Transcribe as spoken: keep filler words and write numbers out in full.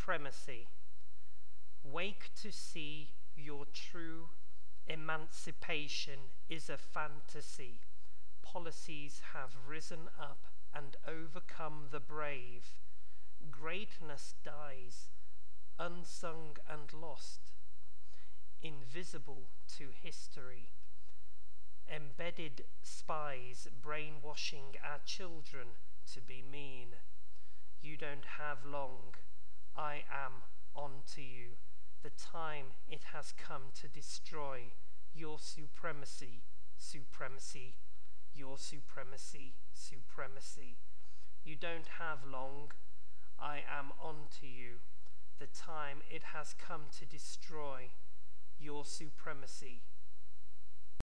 supremacy. Wake to see your true emancipation is a fantasy. Policies have risen up and overcome the brave. Greatness dies, unsung and lost, invisible to history. Embedded spies brainwashing our children to be mean. You don't have long, I am on to you. The time it has come to destroy your supremacy, supremacy, your supremacy, supremacy. You don't have long, I am on to you. The time it has come to destroy your supremacy,